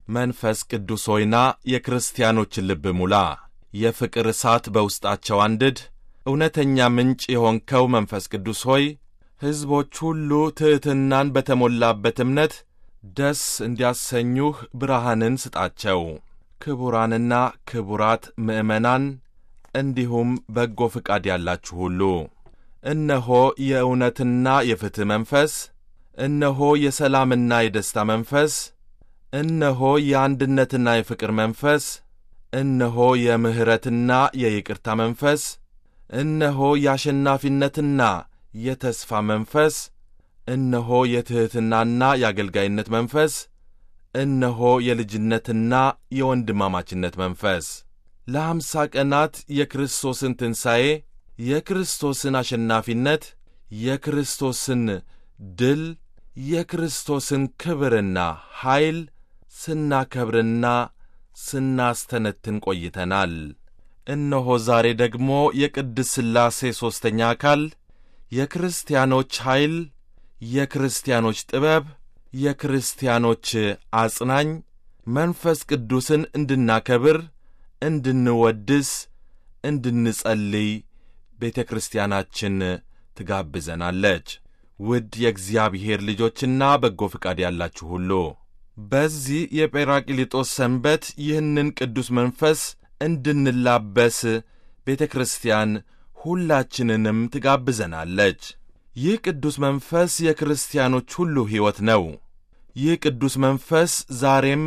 መንፈስ ቅዱስ ሆይና የክርስቲያኖችን ልብ ሙላ፣ የፍቅር እሳት በውስጣቸው አንድድ። እውነተኛ ምንጭ የሆንከው መንፈስ ቅዱስ ሆይ ሕዝቦች ሁሉ ትሕትናን በተሞላበት እምነት ደስ እንዲያሰኙህ ብርሃንን ስጣቸው። ክቡራንና ክቡራት ምእመናን እንዲሁም በጎ ፍቃድ ያላችሁ ሁሉ እነሆ የእውነትና የፍትሕ መንፈስ፣ እነሆ የሰላምና የደስታ መንፈስ፣ እነሆ የአንድነትና የፍቅር መንፈስ፣ እነሆ የምሕረትና የይቅርታ መንፈስ፣ እነሆ የአሸናፊነትና የተስፋ መንፈስ፣ እነሆ የትሕትናና የአገልጋይነት መንፈስ፣ እነሆ የልጅነትና የወንድማማችነት መንፈስ። ለ50 ቀናት የክርስቶስን ትንሣኤ፣ የክርስቶስን አሸናፊነት፣ የክርስቶስን ድል፣ የክርስቶስን ክብርና ኃይል ስናከብርና ስናስተነትን ቆይተናል። እነሆ ዛሬ ደግሞ የቅድስት ሥላሴ ሦስተኛ አካል የክርስቲያኖች ኃይል፣ የክርስቲያኖች ጥበብ፣ የክርስቲያኖች አጽናኝ መንፈስ ቅዱስን እንድናከብር፣ እንድንወድስ፣ እንድንጸልይ ቤተ ክርስቲያናችን ትጋብዘናለች። ውድ የእግዚአብሔር ልጆችና በጎ ፍቃድ ያላችሁ ሁሉ በዚህ የጴራቅሊጦስ ሰንበት ይህንን ቅዱስ መንፈስ እንድንላበስ ቤተ ክርስቲያን ሁላችንንም ትጋብዘናለች። ይህ ቅዱስ መንፈስ የክርስቲያኖች ሁሉ ሕይወት ነው። ይህ ቅዱስ መንፈስ ዛሬም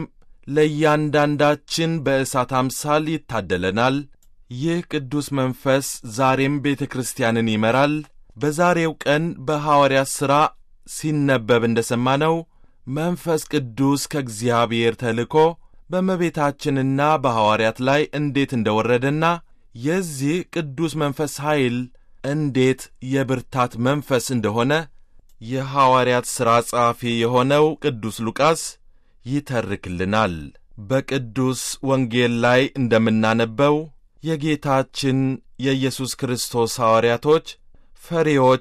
ለእያንዳንዳችን በእሳት አምሳል ይታደለናል። ይህ ቅዱስ መንፈስ ዛሬም ቤተ ክርስቲያንን ይመራል። በዛሬው ቀን በሐዋርያት ሥራ ሲነበብ እንደ ሰማነው መንፈስ ቅዱስ ከእግዚአብሔር ተልኮ በእመቤታችንና በሐዋርያት ላይ እንዴት እንደ ወረደና የዚህ ቅዱስ መንፈስ ኃይል እንዴት የብርታት መንፈስ እንደሆነ የሐዋርያት ሥራ ጸሐፊ የሆነው ቅዱስ ሉቃስ ይተርክልናል። በቅዱስ ወንጌል ላይ እንደምናነበው የጌታችን የኢየሱስ ክርስቶስ ሐዋርያቶች ፈሪዎች፣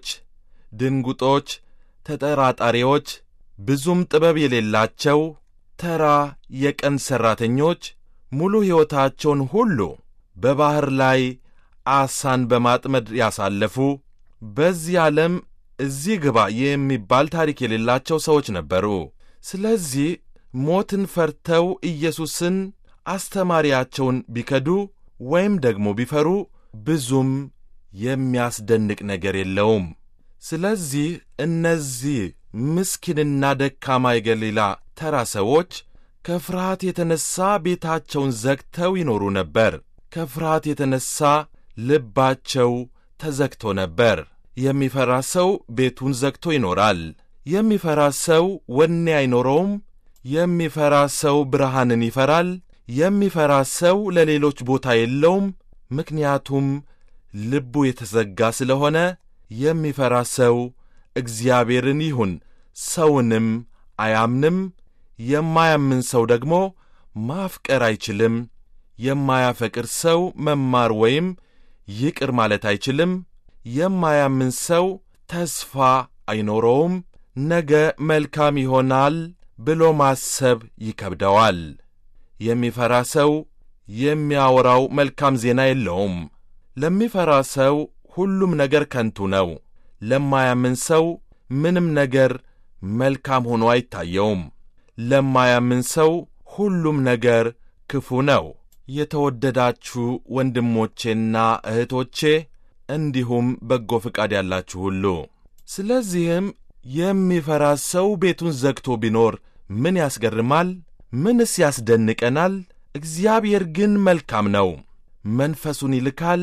ድንጉጦች፣ ተጠራጣሪዎች፣ ብዙም ጥበብ የሌላቸው ተራ የቀን ሠራተኞች ሙሉ ሕይወታቸውን ሁሉ በባሕር ላይ ዓሣን በማጥመድ ያሳለፉ በዚህ ዓለም እዚህ ግባ የሚባል ታሪክ የሌላቸው ሰዎች ነበሩ። ስለዚህ ሞትን ፈርተው ኢየሱስን አስተማሪያቸውን ቢከዱ ወይም ደግሞ ቢፈሩ ብዙም የሚያስደንቅ ነገር የለውም። ስለዚህ እነዚህ ምስኪንና ደካማ የገሊላ ተራ ሰዎች ከፍርሃት የተነሣ ቤታቸውን ዘግተው ይኖሩ ነበር። ከፍርሃት የተነሣ ልባቸው ተዘግቶ ነበር። የሚፈራ ሰው ቤቱን ዘግቶ ይኖራል። የሚፈራ ሰው ወኔ አይኖረውም። የሚፈራ ሰው ብርሃንን ይፈራል። የሚፈራ ሰው ለሌሎች ቦታ የለውም። ምክንያቱም ልቡ የተዘጋ ስለሆነ የሚፈራ ሰው እግዚአብሔርን ይሁን ሰውንም አያምንም። የማያምን ሰው ደግሞ ማፍቀር አይችልም። የማያፈቅር ሰው መማር ወይም ይቅር ማለት አይችልም። የማያምን ሰው ተስፋ አይኖረውም። ነገ መልካም ይሆናል ብሎ ማሰብ ይከብደዋል። የሚፈራ ሰው የሚያወራው መልካም ዜና የለውም። ለሚፈራ ሰው ሁሉም ነገር ከንቱ ነው። ለማያምን ሰው ምንም ነገር መልካም ሆኖ አይታየውም። ለማያምን ሰው ሁሉም ነገር ክፉ ነው። የተወደዳችሁ ወንድሞቼና እህቶቼ እንዲሁም በጎ ፍቃድ ያላችሁ ሁሉ ስለዚህም የሚፈራ ሰው ቤቱን ዘግቶ ቢኖር ምን ያስገርማል? ምንስ ያስደንቀናል? እግዚአብሔር ግን መልካም ነው። መንፈሱን ይልካል።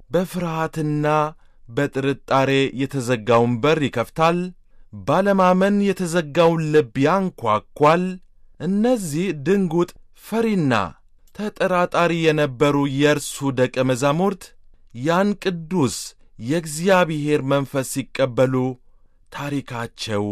በፍርሃትና በጥርጣሬ የተዘጋውን በር ይከፍታል። ባለማመን የተዘጋውን ልብ ያንኳኳል። እነዚህ ድንጉጥ ፈሪና ተጠራጣሪ የነበሩ የእርሱ ደቀ መዛሙርት ያን ቅዱስ የእግዚአብሔር መንፈስ ሲቀበሉ ታሪካቸው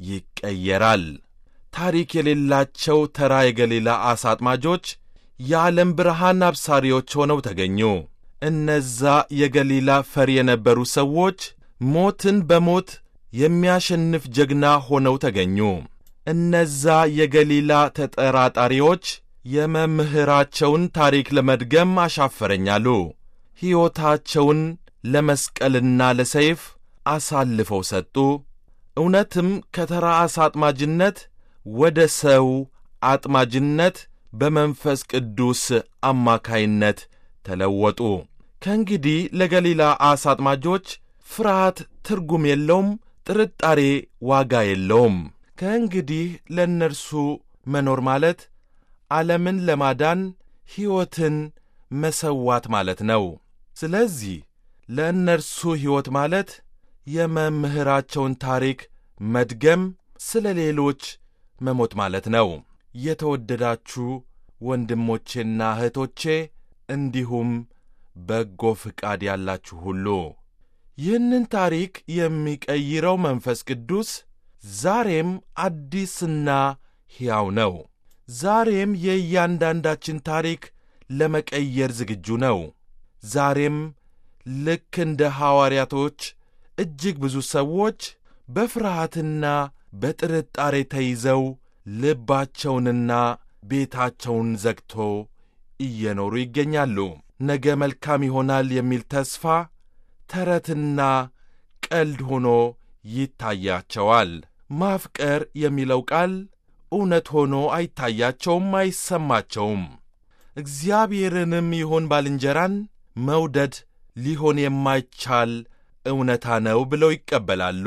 ይቀየራል። ታሪክ የሌላቸው ተራ የገሊላ ዓሣ አጥማጆች የዓለም ብርሃን አብሳሪዎች ሆነው ተገኙ። እነዛ የገሊላ ፈሪ የነበሩ ሰዎች ሞትን በሞት የሚያሸንፍ ጀግና ሆነው ተገኙ። እነዛ የገሊላ ተጠራጣሪዎች የመምህራቸውን ታሪክ ለመድገም አሻፈረኛሉ። ሕይወታቸውን ለመስቀልና ለሰይፍ አሳልፈው ሰጡ። እውነትም ከተራ ዓሣ አጥማጅነት ወደ ሰው አጥማጅነት በመንፈስ ቅዱስ አማካይነት ተለወጡ። ከእንግዲህ ለገሊላ ዓሣ አጥማጆች ፍርሃት ትርጉም የለውም፣ ጥርጣሬ ዋጋ የለውም። ከእንግዲህ ለእነርሱ መኖር ማለት ዓለምን ለማዳን ሕይወትን መሰዋት ማለት ነው። ስለዚህ ለእነርሱ ሕይወት ማለት የመምህራቸውን ታሪክ መድገም፣ ስለ ሌሎች መሞት ማለት ነው። የተወደዳችሁ ወንድሞቼና እህቶቼ እንዲሁም በጎ ፍቃድ ያላችሁ ሁሉ ይህንን ታሪክ የሚቀይረው መንፈስ ቅዱስ ዛሬም አዲስና ሕያው ነው። ዛሬም የእያንዳንዳችን ታሪክ ለመቀየር ዝግጁ ነው። ዛሬም ልክ እንደ ሐዋርያቶች እጅግ ብዙ ሰዎች በፍርሃትና በጥርጣሬ ተይዘው ልባቸውንና ቤታቸውን ዘግቶ እየኖሩ ይገኛሉ። ነገ መልካም ይሆናል የሚል ተስፋ ተረትና ቀልድ ሆኖ ይታያቸዋል። ማፍቀር የሚለው ቃል እውነት ሆኖ አይታያቸውም፣ አይሰማቸውም። እግዚአብሔርንም ይሁን ባልንጀራን መውደድ ሊሆን የማይቻል እውነታ ነው ብለው ይቀበላሉ።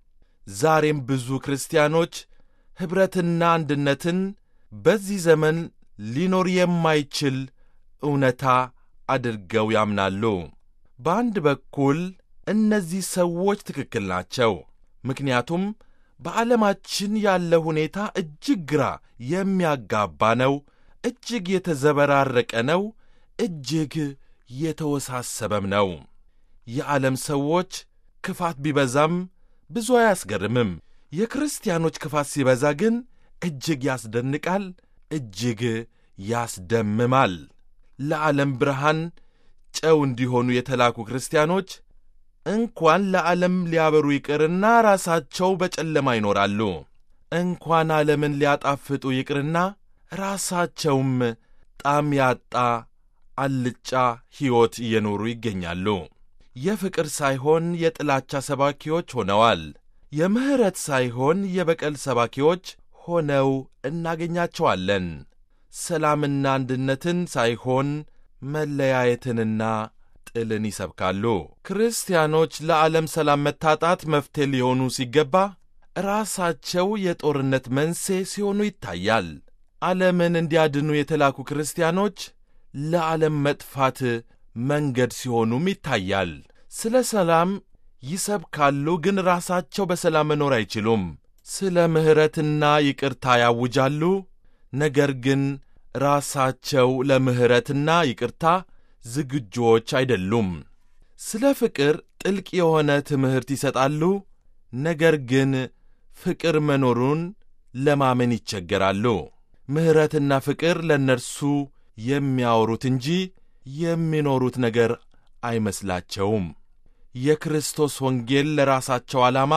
ዛሬም ብዙ ክርስቲያኖች ኅብረትና አንድነትን በዚህ ዘመን ሊኖር የማይችል እውነታ አድርገው ያምናሉ። በአንድ በኩል እነዚህ ሰዎች ትክክል ናቸው። ምክንያቱም በዓለማችን ያለ ሁኔታ እጅግ ግራ የሚያጋባ ነው፣ እጅግ የተዘበራረቀ ነው፣ እጅግ የተወሳሰበም ነው። የዓለም ሰዎች ክፋት ቢበዛም ብዙ አያስገርምም። የክርስቲያኖች ክፋት ሲበዛ ግን እጅግ ያስደንቃል፣ እጅግ ያስደምማል። ለዓለም ብርሃን ጨው እንዲሆኑ የተላኩ ክርስቲያኖች እንኳን ለዓለም ሊያበሩ ይቅርና ራሳቸው በጨለማ ይኖራሉ። እንኳን ዓለምን ሊያጣፍጡ ይቅርና ራሳቸውም ጣዕም ያጣ አልጫ ሕይወት እየኖሩ ይገኛሉ። የፍቅር ሳይሆን የጥላቻ ሰባኪዎች ሆነዋል። የምሕረት ሳይሆን የበቀል ሰባኪዎች ሆነው እናገኛቸዋለን። ሰላምና አንድነትን ሳይሆን መለያየትንና ጥልን ይሰብካሉ። ክርስቲያኖች ለዓለም ሰላም መታጣት መፍትሄ ሊሆኑ ሲገባ ራሳቸው የጦርነት መንስኤ ሲሆኑ ይታያል። ዓለምን እንዲያድኑ የተላኩ ክርስቲያኖች ለዓለም መጥፋት መንገድ ሲሆኑም ይታያል። ስለ ሰላም ይሰብካሉ፣ ግን ራሳቸው በሰላም መኖር አይችሉም። ስለ ምሕረትና ይቅርታ ያውጃሉ፣ ነገር ግን ራሳቸው ለምሕረትና ይቅርታ ዝግጁዎች አይደሉም። ስለ ፍቅር ጥልቅ የሆነ ትምህርት ይሰጣሉ፣ ነገር ግን ፍቅር መኖሩን ለማመን ይቸገራሉ። ምሕረትና ፍቅር ለእነርሱ የሚያወሩት እንጂ የሚኖሩት ነገር አይመስላቸውም። የክርስቶስ ወንጌል ለራሳቸው ዓላማ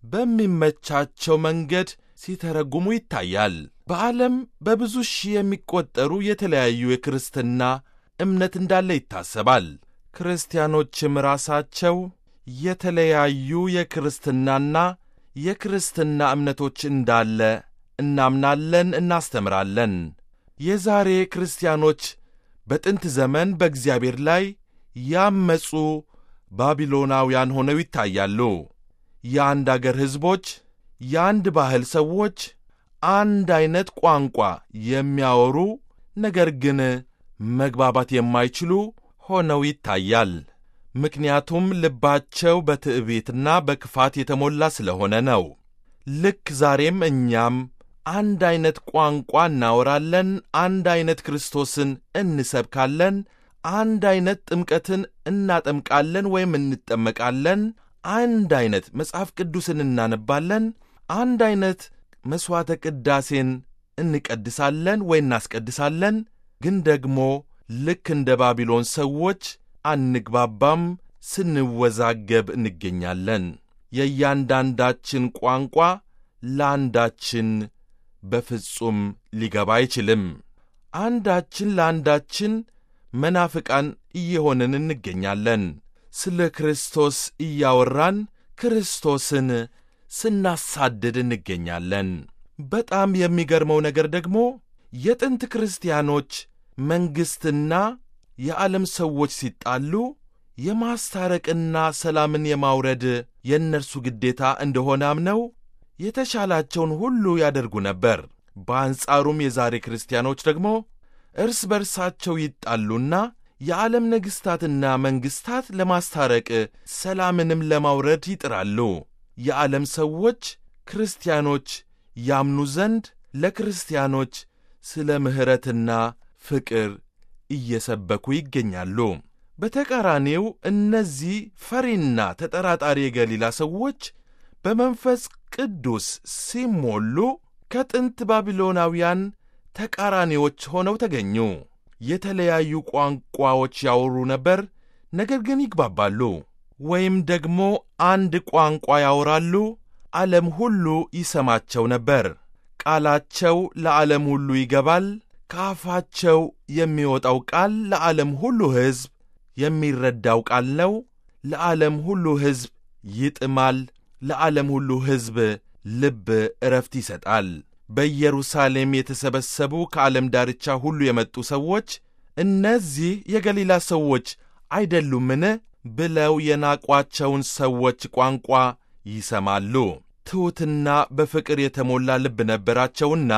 በሚመቻቸው መንገድ ሲተረጉሙ ይታያል። በዓለም በብዙ ሺህ የሚቆጠሩ የተለያዩ የክርስትና እምነት እንዳለ ይታሰባል። ክርስቲያኖችም ራሳቸው የተለያዩ የክርስትናና የክርስትና እምነቶች እንዳለ እናምናለን፣ እናስተምራለን። የዛሬ ክርስቲያኖች በጥንት ዘመን በእግዚአብሔር ላይ ያመፁ ባቢሎናውያን ሆነው ይታያሉ። የአንድ አገር ሕዝቦች፣ የአንድ ባህል ሰዎች፣ አንድ ዐይነት ቋንቋ የሚያወሩ ነገር ግን መግባባት የማይችሉ ሆነው ይታያል። ምክንያቱም ልባቸው በትዕቢትና በክፋት የተሞላ ስለሆነ ነው። ልክ ዛሬም እኛም አንድ ዐይነት ቋንቋ እናወራለን፣ አንድ ዐይነት ክርስቶስን እንሰብካለን፣ አንድ ዐይነት ጥምቀትን እናጠምቃለን ወይም እንጠመቃለን፣ አንድ ዐይነት መጽሐፍ ቅዱስን እናነባለን፣ አንድ ዐይነት መሥዋዕተ ቅዳሴን እንቀድሳለን ወይ እናስቀድሳለን። ግን ደግሞ ልክ እንደ ባቢሎን ሰዎች አንግባባም፣ ስንወዛገብ እንገኛለን። የእያንዳንዳችን ቋንቋ ለአንዳችን በፍጹም ሊገባ አይችልም። አንዳችን ለአንዳችን መናፍቃን እየሆንን እንገኛለን። ስለ ክርስቶስ እያወራን ክርስቶስን ስናሳድድ እንገኛለን። በጣም የሚገርመው ነገር ደግሞ የጥንት ክርስቲያኖች መንግሥትና የዓለም ሰዎች ሲጣሉ የማስታረቅና ሰላምን የማውረድ የእነርሱ ግዴታ እንደሆነ አምነው የተሻላቸውን ሁሉ ያደርጉ ነበር። በአንጻሩም የዛሬ ክርስቲያኖች ደግሞ እርስ በርሳቸው ይጣሉና የዓለም ነገሥታትና መንግሥታት ለማስታረቅ ሰላምንም ለማውረድ ይጥራሉ። የዓለም ሰዎች ክርስቲያኖች ያምኑ ዘንድ ለክርስቲያኖች ስለ ምሕረትና ፍቅር እየሰበኩ ይገኛሉ። በተቃራኒው እነዚህ ፈሪና ተጠራጣሪ የገሊላ ሰዎች በመንፈስ ቅዱስ ሲሞሉ ከጥንት ባቢሎናውያን ተቃራኒዎች ሆነው ተገኙ። የተለያዩ ቋንቋዎች ያወሩ ነበር፣ ነገር ግን ይግባባሉ። ወይም ደግሞ አንድ ቋንቋ ያወራሉ፣ ዓለም ሁሉ ይሰማቸው ነበር። ቃላቸው ለዓለም ሁሉ ይገባል። ከአፋቸው የሚወጣው ቃል ለዓለም ሁሉ ሕዝብ የሚረዳው ቃል ነው። ለዓለም ሁሉ ሕዝብ ይጥማል። ለዓለም ሁሉ ሕዝብ ልብ ዕረፍት ይሰጣል። በኢየሩሳሌም የተሰበሰቡ ከዓለም ዳርቻ ሁሉ የመጡ ሰዎች እነዚህ የገሊላ ሰዎች አይደሉምን ብለው የናቋቸውን ሰዎች ቋንቋ ይሰማሉ። ትሑትና በፍቅር የተሞላ ልብ ነበራቸውና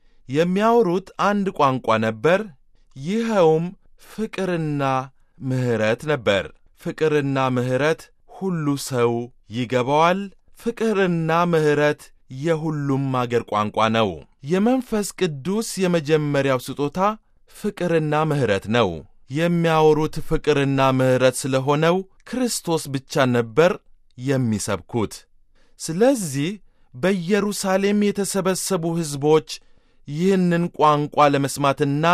የሚያወሩት አንድ ቋንቋ ነበር። ይኸውም ፍቅርና ምሕረት ነበር። ፍቅርና ምሕረት ሁሉ ሰው ይገባዋል። ፍቅርና ምሕረት የሁሉም አገር ቋንቋ ነው። የመንፈስ ቅዱስ የመጀመሪያው ስጦታ ፍቅርና ምሕረት ነው። የሚያወሩት ፍቅርና ምሕረት ስለሆነው ክርስቶስ ብቻ ነበር የሚሰብኩት። ስለዚህ በኢየሩሳሌም የተሰበሰቡ ሕዝቦች ይህንን ቋንቋ ለመስማትና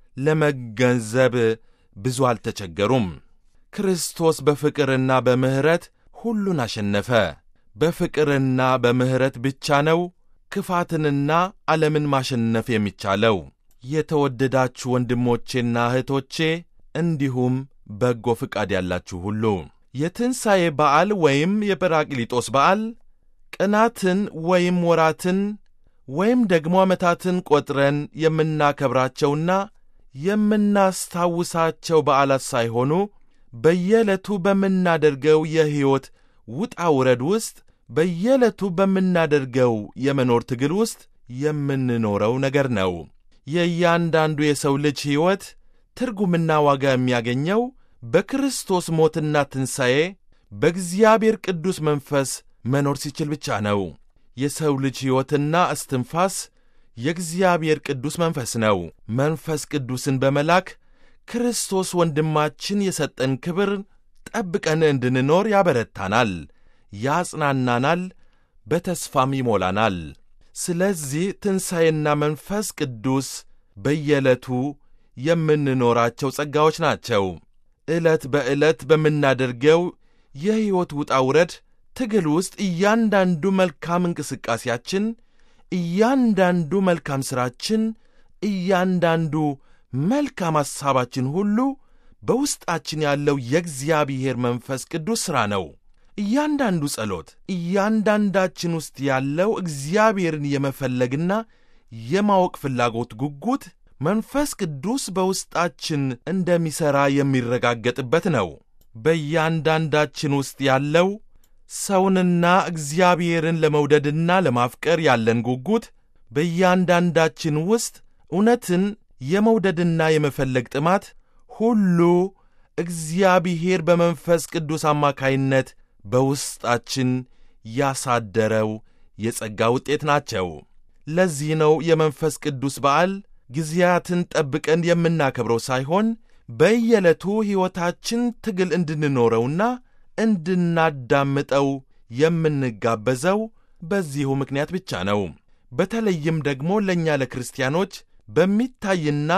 ለመገንዘብ ብዙ አልተቸገሩም። ክርስቶስ በፍቅርና በምሕረት ሁሉን አሸነፈ። በፍቅርና በምሕረት ብቻ ነው ክፋትንና ዓለምን ማሸነፍ የሚቻለው። የተወደዳችሁ ወንድሞቼና እህቶቼ እንዲሁም በጎ ፍቃድ ያላችሁ ሁሉ የትንሣኤ በዓል ወይም የጰራቅሊጦስ በዓል ቀናትን ወይም ወራትን ወይም ደግሞ ዓመታትን ቈጥረን የምናከብራቸውና የምናስታውሳቸው በዓላት ሳይሆኑ በየዕለቱ በምናደርገው የሕይወት ውጣ ውረድ ውስጥ በየዕለቱ በምናደርገው የመኖር ትግል ውስጥ የምንኖረው ነገር ነው። የእያንዳንዱ የሰው ልጅ ሕይወት ትርጉምና ዋጋ የሚያገኘው በክርስቶስ ሞትና ትንሣኤ በእግዚአብሔር ቅዱስ መንፈስ መኖር ሲችል ብቻ ነው። የሰው ልጅ ሕይወትና እስትንፋስ የእግዚአብሔር ቅዱስ መንፈስ ነው። መንፈስ ቅዱስን በመላክ ክርስቶስ ወንድማችን የሰጠን ክብር ጠብቀን እንድንኖር ያበረታናል፣ ያጽናናናል፣ በተስፋም ይሞላናል። ስለዚህ ትንሣኤና መንፈስ ቅዱስ በየዕለቱ የምንኖራቸው ጸጋዎች ናቸው። ዕለት በዕለት በምናደርገው የሕይወት ውጣ ውረድ ትግል ውስጥ እያንዳንዱ መልካም እንቅስቃሴያችን፣ እያንዳንዱ መልካም ሥራችን፣ እያንዳንዱ መልካም ሐሳባችን ሁሉ በውስጣችን ያለው የእግዚአብሔር መንፈስ ቅዱስ ሥራ ነው። እያንዳንዱ ጸሎት፣ እያንዳንዳችን ውስጥ ያለው እግዚአብሔርን የመፈለግና የማወቅ ፍላጎት ጉጉት መንፈስ ቅዱስ በውስጣችን እንደሚሠራ የሚረጋገጥበት ነው። በእያንዳንዳችን ውስጥ ያለው ሰውንና እግዚአብሔርን ለመውደድና ለማፍቀር ያለን ጉጉት፣ በእያንዳንዳችን ውስጥ እውነትን የመውደድና የመፈለግ ጥማት ሁሉ እግዚአብሔር በመንፈስ ቅዱስ አማካይነት በውስጣችን ያሳደረው የጸጋ ውጤት ናቸው። ለዚህ ነው የመንፈስ ቅዱስ በዓል ጊዜያትን ጠብቀን የምናከብረው ሳይሆን በየዕለቱ ሕይወታችን ትግል እንድንኖረውና እንድናዳምጠው የምንጋበዘው በዚሁ ምክንያት ብቻ ነው። በተለይም ደግሞ ለእኛ ለክርስቲያኖች በሚታይና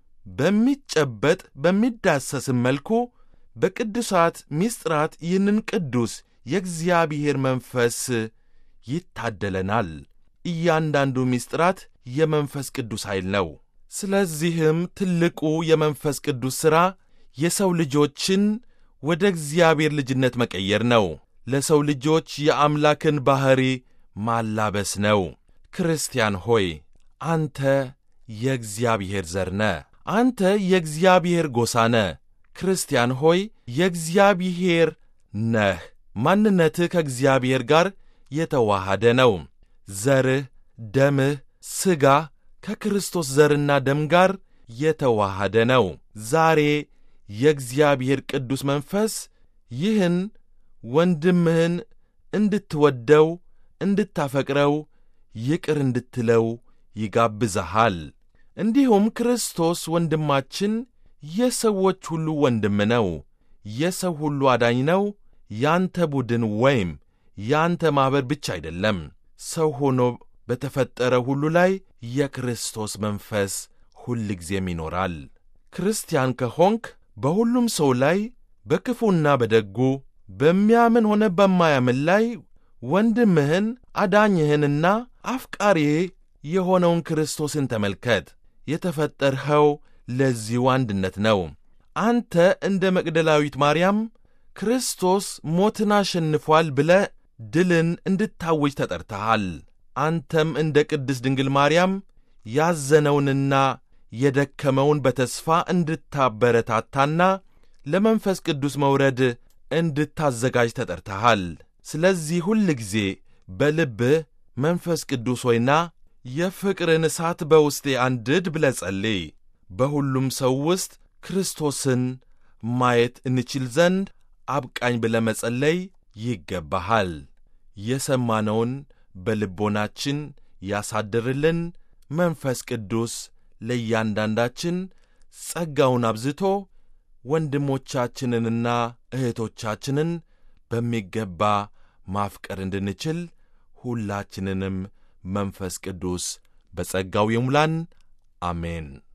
በሚጨበጥ በሚዳሰስም መልኩ በቅዱሳት ምስጢራት ይህንን ቅዱስ የእግዚአብሔር መንፈስ ይታደለናል። እያንዳንዱ ምስጢራት የመንፈስ ቅዱስ ኃይል ነው። ስለዚህም ትልቁ የመንፈስ ቅዱስ ሥራ የሰው ልጆችን ወደ እግዚአብሔር ልጅነት መቀየር ነው። ለሰው ልጆች የአምላክን ባሕሪ ማላበስ ነው። ክርስቲያን ሆይ አንተ የእግዚአብሔር ዘር ነህ። አንተ የእግዚአብሔር ጎሳ ነህ። ክርስቲያን ሆይ የእግዚአብሔር ነህ። ማንነትህ ከእግዚአብሔር ጋር የተዋሃደ ነው። ዘርህ፣ ደምህ፣ ሥጋህ ከክርስቶስ ዘርና ደም ጋር የተዋሃደ ነው። ዛሬ የእግዚአብሔር ቅዱስ መንፈስ ይህን ወንድምህን እንድትወደው፣ እንድታፈቅረው፣ ይቅር እንድትለው ይጋብዝሃል። እንዲሁም ክርስቶስ ወንድማችን የሰዎች ሁሉ ወንድም ነው። የሰው ሁሉ አዳኝ ነው። ያንተ ቡድን ወይም ያንተ ማኅበር ብቻ አይደለም። ሰው ሆኖ በተፈጠረ ሁሉ ላይ የክርስቶስ መንፈስ ሁልጊዜም ይኖራል። ክርስቲያን ከሆንክ በሁሉም ሰው ላይ በክፉና በደጉ በሚያምን ሆነ በማያምን ላይ ወንድምህን አዳኝህንና አፍቃሪህ የሆነውን ክርስቶስን ተመልከት። የተፈጠርኸው ለዚሁ አንድነት ነው። አንተ እንደ መግደላዊት ማርያም ክርስቶስ ሞትን አሸንፏል ብለህ ድልን እንድታውጅ ተጠርተሃል። አንተም እንደ ቅድስት ድንግል ማርያም ያዘነውንና የደከመውን በተስፋ እንድታበረታታና ለመንፈስ ቅዱስ መውረድ እንድታዘጋጅ ተጠርተሃል። ስለዚህ ሁል ጊዜ በልብህ መንፈስ ቅዱስ ሆይና የፍቅርን እሳት በውስጤ አንድድ ብለህ ጸልይ። በሁሉም ሰው ውስጥ ክርስቶስን ማየት እንችል ዘንድ አብቃኝ ብለህ መጸለይ ይገባሃል። የሰማነውን በልቦናችን ያሳድርልን። መንፈስ ቅዱስ ለእያንዳንዳችን ጸጋውን አብዝቶ ወንድሞቻችንንና እህቶቻችንን በሚገባ ማፍቀር እንድንችል ሁላችንንም መንፈስ ቅዱስ በጸጋው ይሙላን። አሜን።